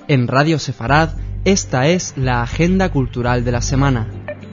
En Radio Sefarad, esta es la agenda cultural de la semana.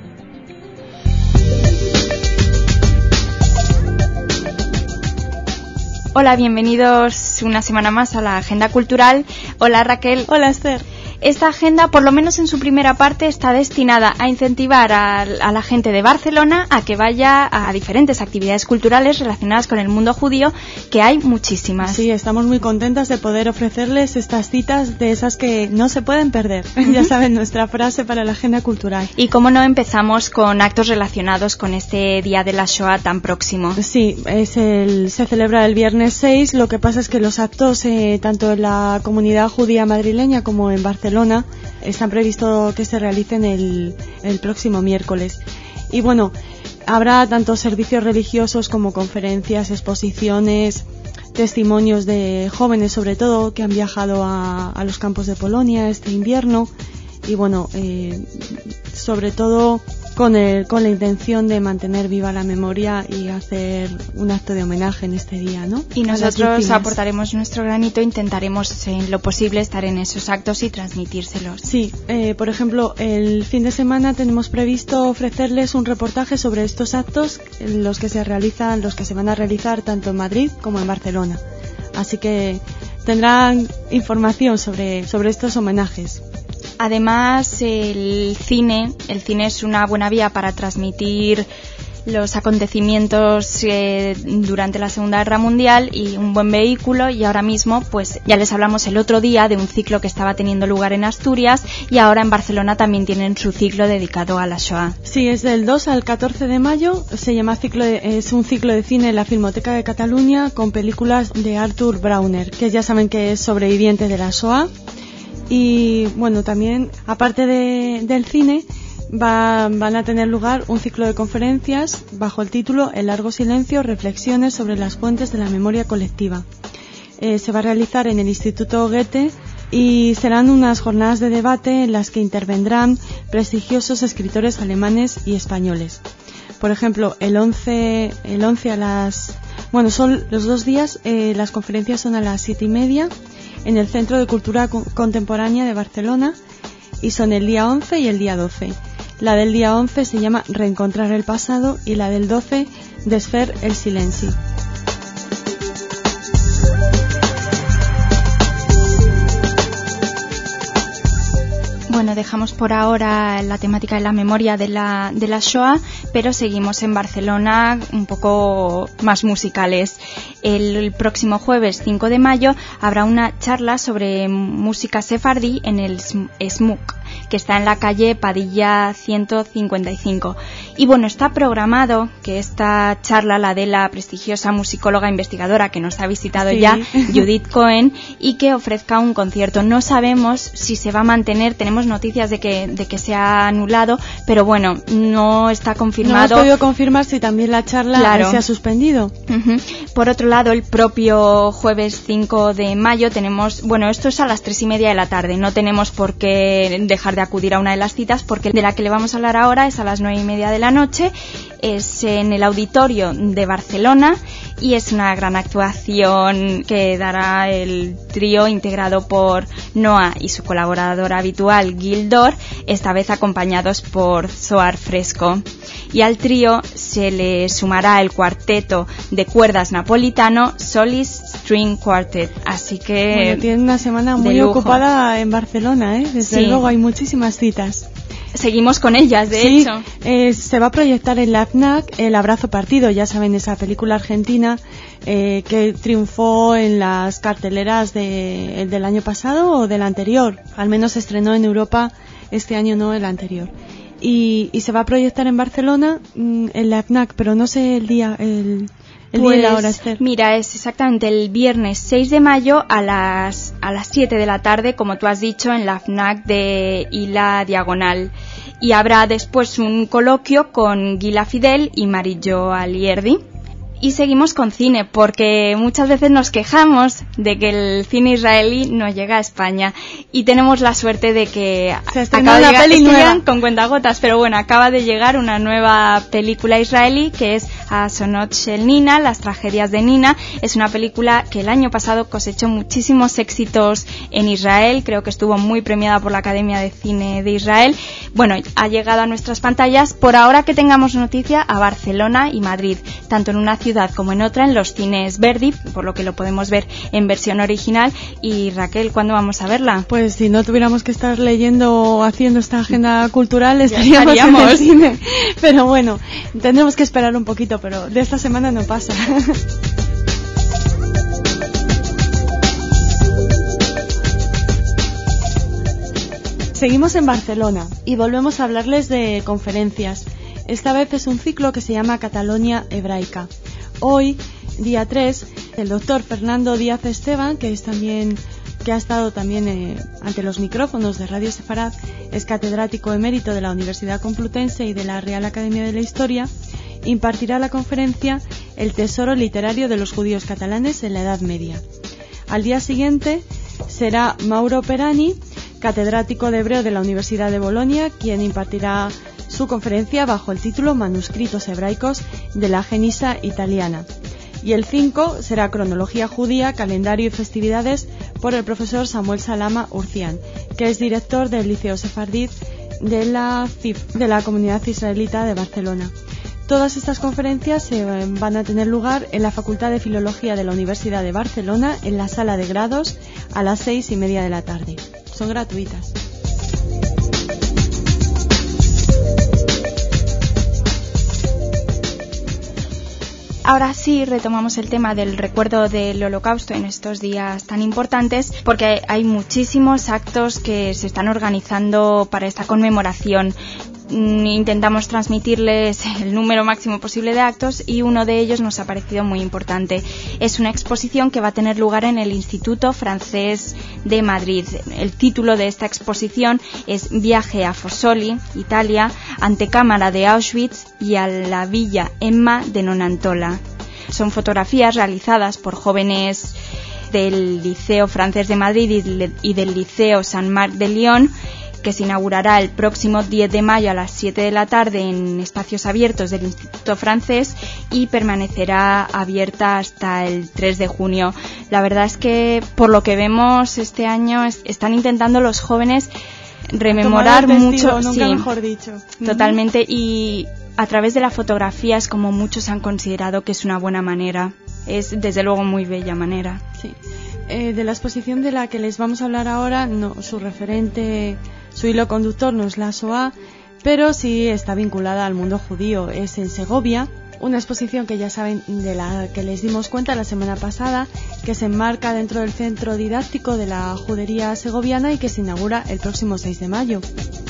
Hola, bienvenidos una semana más a la agenda cultural. Hola Raquel. Hola Esther. Esta agenda, por lo menos en su primera parte, está destinada a incentivar a la gente de Barcelona a que vaya a diferentes actividades culturales relacionadas con el mundo judío, que hay muchísimas. Sí, estamos muy contentas de poder ofrecerles estas citas de esas que no se pueden perder. Ya saben, nuestra frase para la agenda cultural. Y cómo no, empezamos con actos relacionados con este día de la Shoah tan próximo. Sí, se celebra el viernes 6, lo que pasa es que los actos, tanto en la comunidad judía madrileña como en Barcelona, están previstos que se realicen el próximo miércoles. Y bueno, habrá tanto servicios religiosos como conferencias, exposiciones, testimonios de jóvenes sobre todo que han viajado a los campos de Polonia este invierno. Y bueno, sobre todo con la intención de mantener viva la memoria y hacer un acto de homenaje en este día, ¿no? Y nosotros aportaremos nuestro granito, intentaremos en lo posible estar en esos actos y transmitírselos. Sí, por ejemplo, el fin de semana tenemos previsto ofrecerles un reportaje sobre estos actos, los que se van a realizar tanto en Madrid como en Barcelona. Así que tendrán información sobre estos homenajes. Además, el cine es una buena vía para transmitir los acontecimientos durante la Segunda Guerra Mundial y un buen vehículo. Y ahora mismo, pues ya les hablamos el otro día de un ciclo que estaba teniendo lugar en Asturias, y ahora en Barcelona también tienen su ciclo dedicado a la Shoah. Sí, es del 2 al 14 de mayo, es un ciclo de cine en la Filmoteca de Cataluña con películas de Arthur Brauner, que ya saben que es sobreviviente de la Shoah. Y bueno, también, aparte del cine, van a tener lugar un ciclo de conferencias bajo el título El largo silencio, reflexiones sobre las fuentes de la memoria colectiva. Se va a realizar en el Instituto Goethe y serán unas jornadas de debate en las que intervendrán prestigiosos escritores alemanes y españoles. Por ejemplo, el 11 a las... Bueno, son los 2 días, las conferencias son a las 7:30 en el Centro de Cultura Contemporánea de Barcelona, y son el día 11 y el día 12. La del día 11 se llama Reencontrar el pasado y la del 12 Desfer el silenci. Bueno, dejamos por ahora la temática de la memoria de la Shoah, pero seguimos en Barcelona un poco más musicales. El próximo jueves 5 de mayo habrá una charla sobre música sefardí en el SMUC, que está en la calle Padilla 155. Y bueno, está programado que esta charla la dé la prestigiosa musicóloga investigadora que nos ha visitado ya, Judith Cohen, y que ofrezca un concierto. No sabemos si se va a mantener, tenemos noticias de que se ha anulado, pero bueno, no está confirmado. No hemos podido confirmar si también la charla se ha suspendido. Por otro lado, el propio jueves 5 de mayo tenemos, bueno, esto es a las 3:30 de la tarde, no tenemos por qué dejar de acudir a una de las citas, porque de la que le vamos a hablar ahora es a las 9:30 de la noche, es en el Auditorio de Barcelona, y es una gran actuación que dará el trío integrado por Noa y su colaborador habitual Gildor, esta vez acompañados por Zohar Fresco. Y al trío se le sumará el cuarteto de cuerdas napolitano Solis String Quartet. Así que bueno, tiene una semana muy ocupada en Barcelona, desde luego hay muchísimas citas. Seguimos con ellas, de hecho. Se va a proyectar en la FNAC El abrazo partido, ya saben, esa película argentina que triunfó en las carteleras del año pasado o del anterior. Al menos se estrenó en Europa este año, no el anterior. Y se va a proyectar en Barcelona en la FNAC, pero no sé el día, el día y la hora, Esther. Mira, es exactamente el viernes 6 de mayo a las 7 de la tarde, como tú has dicho, en la FNAC de Ila Diagonal. Y habrá después un coloquio con Gila Fidel y Marillo Alierdi. Y seguimos con cine, porque muchas veces nos quejamos de que el cine israelí no llega a España. Y tenemos la suerte de que acaba de llegar, peli nueva con cuentagotas, pero bueno, acaba de llegar una nueva película israelí que es Asonot Shel Nina, Las tragedias de Nina. Es una película que el año pasado cosechó muchísimos éxitos en Israel, creo que estuvo muy premiada por la Academia de Cine de Israel. Bueno, ha llegado a nuestras pantallas, por ahora que tengamos noticia, a Barcelona y Madrid, tanto en una ciudad como en otra, en los cines Verdi, por lo que lo podemos ver en versión original. Y Raquel, ¿cuándo vamos a verla? Pues si no tuviéramos que estar leyendo o haciendo esta agenda cultural, estaríamos en el cine. Pero bueno, tendremos que esperar un poquito, pero de esta semana no pasa. Seguimos en Barcelona y volvemos a hablarles de conferencias. Esta vez es un ciclo que se llama Catalunya Hebraica. Hoy, día 3, el doctor Fernando Díaz Esteban, que ha estado también ante los micrófonos de Radio Sefarad, es catedrático emérito de la Universidad Complutense y de la Real Academia de la Historia, impartirá la conferencia El tesoro literario de los judíos catalanes en la Edad Media. Al día siguiente será Mauro Perani, catedrático de hebreo de la Universidad de Bolonia, quien impartirá su conferencia bajo el título Manuscritos hebraicos de la Genisa italiana. Y el 5 será Cronología judía, calendario y festividades por el profesor Samuel Salama Urcián, que es director del Liceo Sefardí de la CIF, de la Comunidad Israelita de Barcelona. Todas estas conferencias se van a tener lugar en la Facultad de Filología de la Universidad de Barcelona, en la sala de grados, a las 6:30 de la tarde. Son gratuitas. Ahora sí retomamos el tema del recuerdo del Holocausto en estos días tan importantes, porque hay muchísimos actos que se están organizando para esta conmemoración. Intentamos transmitirles el número máximo posible de actos y uno de ellos nos ha parecido muy importante. Es una exposición que va a tener lugar en el Instituto Francés de Madrid. El título de esta exposición es Viaje a Fossoli, Italia, Antecámara de Auschwitz y a la Villa Emma de Nonantola. Son fotografías realizadas por jóvenes del Liceo Francés de Madrid y del Liceo Saint-Marc de Lyon, que se inaugurará el próximo 10 de mayo a las 7 de la tarde en espacios abiertos del Instituto Francés y permanecerá abierta hasta el 3 de junio. La verdad es que, por lo que vemos este año, están intentando los jóvenes rememorar mucho. Nunca mejor dicho. Totalmente, y a través de la fotografía es como muchos han considerado que es una buena manera. Es, desde luego, muy bella manera. Sí. De la exposición de la que les vamos a hablar ahora, no, su referente, su hilo conductor no es la Shoah, pero sí está vinculada al mundo judío. Es en Segovia, una exposición que ya saben, de la que les dimos cuenta la semana pasada, que se enmarca dentro del centro didáctico de la judería segoviana y que se inaugura el próximo 6 de mayo.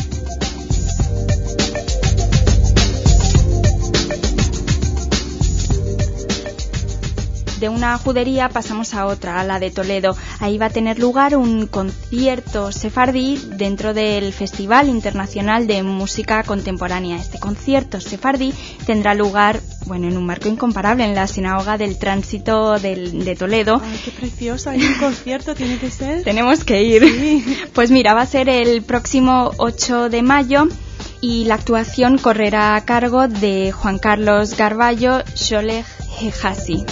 De una judería pasamos a otra, a la de Toledo. Ahí va a tener lugar un concierto sefardí dentro del Festival Internacional de Música Contemporánea. Este concierto sefardí tendrá lugar, bueno, en un marco incomparable, en la Sinagoga del Tránsito de Toledo. ¡Ay, qué precioso! Hay un concierto, tiene que ser. Tenemos que ir. Sí. Pues mira, va a ser el próximo 8 de mayo y la actuación correrá a cargo de Juan Carlos Garballo Sholech Hejasi.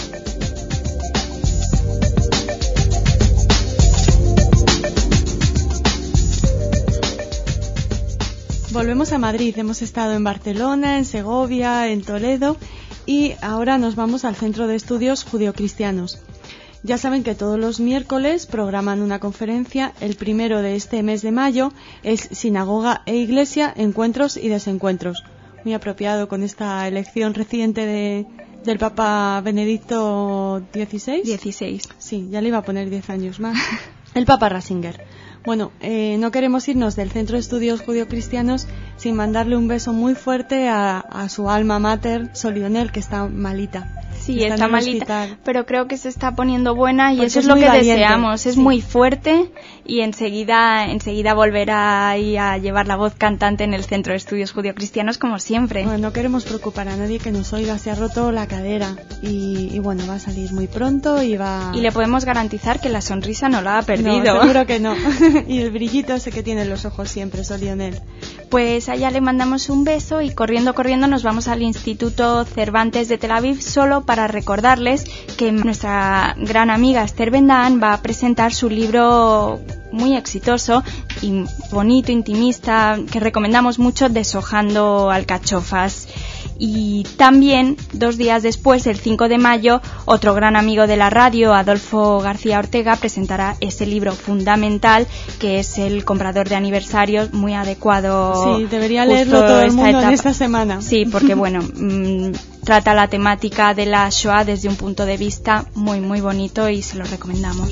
Volvemos a Madrid, hemos estado en Barcelona, en Segovia, en Toledo y ahora nos vamos al Centro de Estudios Judeocristianos. Ya saben que todos los miércoles programan una conferencia. El primero de este mes de mayo es Sinagoga e Iglesia, Encuentros y Desencuentros. Muy apropiado con esta elección reciente del Papa Benedicto XVI. 16. Sí, ya le iba a poner 10 años más. El Papa Ratzinger. Bueno, no queremos irnos del Centro de Estudios Judeocristianos sin mandarle un beso muy fuerte a su alma mater, Solionel, que está malita. Sí, está malita, pero creo que se está poniendo buena y porque eso es lo que valiente. deseamos. Es muy fuerte y enseguida volverá ahí a llevar la voz cantante en el Centro de Estudios Judio-Cristianos como siempre. Bueno, no queremos preocupar a nadie que nos oiga, se ha roto la cadera y bueno, va a salir muy pronto y le podemos garantizar que la sonrisa no la ha perdido. No, seguro que no. Y el brillito ese que tiene en los ojos siempre, eso, Lionel. Pues allá le mandamos un beso y corriendo nos vamos al Instituto Cervantes de Tel Aviv solo para recordarles que nuestra gran amiga Esther Ben-Dan va a presentar su libro muy exitoso y bonito, intimista, que recomendamos mucho, Deshojando alcachofas. Y también 2 días después, el 5 de mayo, otro gran amigo de la radio, Adolfo García Ortega, presentará ese libro fundamental que es El comprador de aniversarios, muy adecuado. Sí, debería leerlo todo el mundo en esta semana. Sí, porque bueno, trata la temática de la Shoah desde un punto de vista muy muy bonito y se lo recomendamos.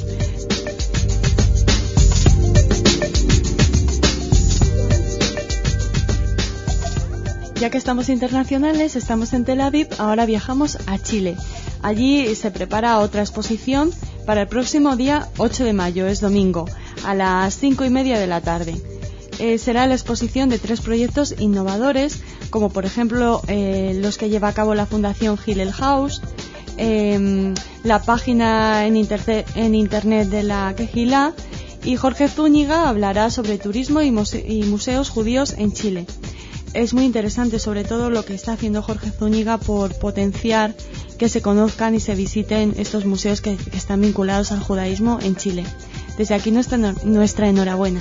Ya que estamos internacionales, estamos en Tel Aviv, ahora viajamos a Chile. Allí se prepara otra exposición para el próximo día 8 de mayo, es domingo, a las 5:30 de la tarde. Será la exposición de 3 proyectos innovadores, como por ejemplo los que lleva a cabo la Fundación Hillel House, la página en internet de la Kehilá, y Jorge Zúñiga hablará sobre turismo y museos judíos en Chile. Es muy interesante sobre todo lo que está haciendo Jorge Zúñiga por potenciar que se conozcan y se visiten estos museos que están vinculados al judaísmo en Chile. Desde aquí nuestra enhorabuena.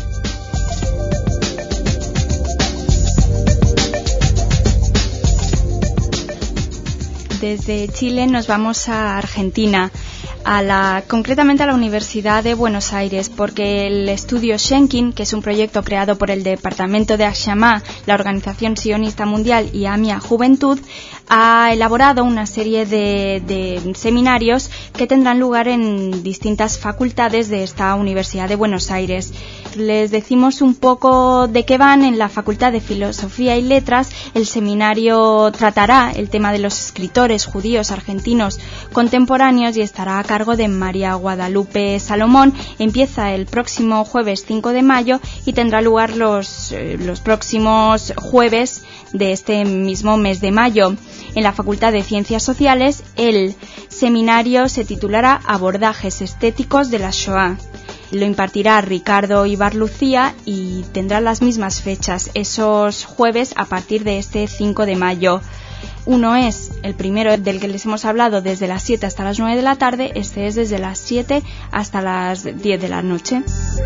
Desde Chile nos vamos a Argentina, concretamente a la Universidad de Buenos Aires, porque el estudio Schenkin, que es un proyecto creado por el Departamento de Hashamá, la Organización Sionista Mundial y AMIA Juventud, ha elaborado una serie de seminarios que tendrán lugar en distintas facultades de esta Universidad de Buenos Aires. Les decimos un poco de qué van. En la Facultad de Filosofía y Letras, el seminario tratará el tema de los escritores judíos argentinos contemporáneos y estará a cargo de María Guadalupe Salomón. Empieza el próximo jueves 5 de mayo y tendrá lugar los próximos jueves de este mismo mes de mayo. En la Facultad de Ciencias Sociales, el seminario se titulará Abordajes estéticos de la Shoah. Lo impartirá Ricardo Ibarlucía y tendrá las mismas fechas, esos jueves a partir de este 5 de mayo. Uno es el primero del que les hemos hablado, desde las 7 hasta las 9 de la tarde, este es desde las 7 hasta las 10 de la noche.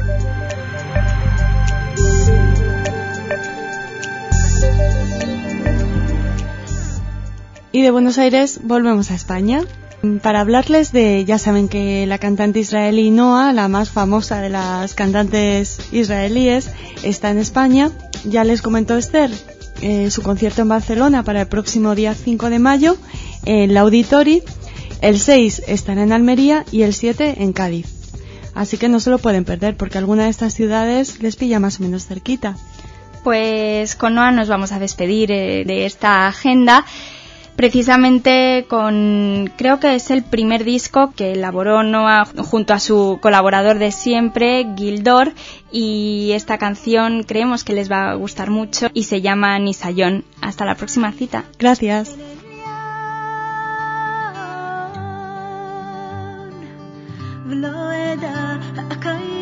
Y de Buenos Aires volvemos a España para hablarles ya saben que la cantante israelí Noa, la más famosa de las cantantes israelíes, está en España. Ya les comentó Esther su concierto en Barcelona para el próximo día 5 de mayo en la Auditori, el 6 estará en Almería y el 7 en Cádiz. Así que no se lo pueden perder porque alguna de estas ciudades les pilla más o menos cerquita. Pues con Noa nos vamos a despedir de esta agenda. Precisamente creo que es el primer disco que elaboró Noa junto a su colaborador de siempre, Gildor, y esta canción creemos que les va a gustar mucho y se llama Nisayón. Hasta la próxima cita. Gracias. ולא אדע,